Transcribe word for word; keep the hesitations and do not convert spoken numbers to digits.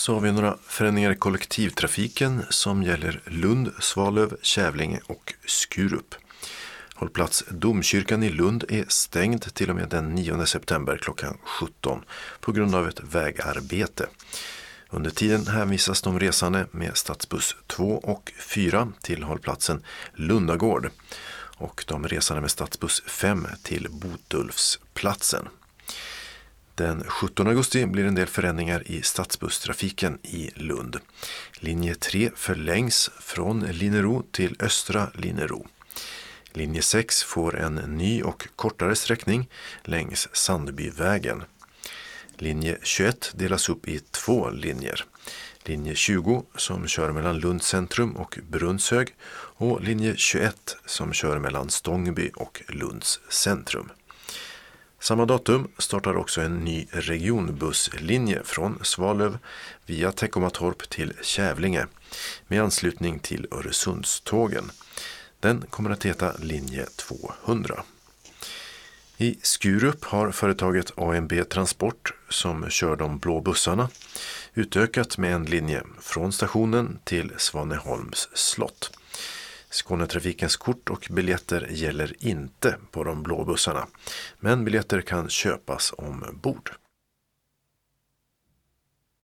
Så har vi några förändringar i kollektivtrafiken som gäller Lund, Svalöv, Kävlinge och Skurup. Hållplats Domkyrkan i Lund är stängd till och med den nionde september klockan sjutton på grund av ett vägarbete. Under tiden hänvisas de resande med stadsbuss två och fyra till hållplatsen Lundagård och de resande med stadsbuss fem till Botulfsplatsen. Den sjuttonde augusti blir en del förändringar i stadsbusstrafiken i Lund. Linje tre förlängs från Linnero till Östra Linnero. Linje sex får en ny och kortare sträckning längs Sandbyvägen. Linje tjugoett delas upp i två linjer. Linje tjugo som kör mellan Lunds centrum och Brunnshög och linje tjugoett som kör mellan Stångby och Lunds centrum. Samma datum startar också en ny regionbusslinje från Svalöv via Teckomatorp till Kävlinge med anslutning till Öresundstågen. Den kommer att heta linje tvåhundra. I Skurup har företaget A M B Transport som kör de blå bussarna utökat med en linje från stationen till Svaneholms slott. Skånetrafikens kort och biljetter gäller inte på de blå bussarna, men biljetter kan köpas ombord.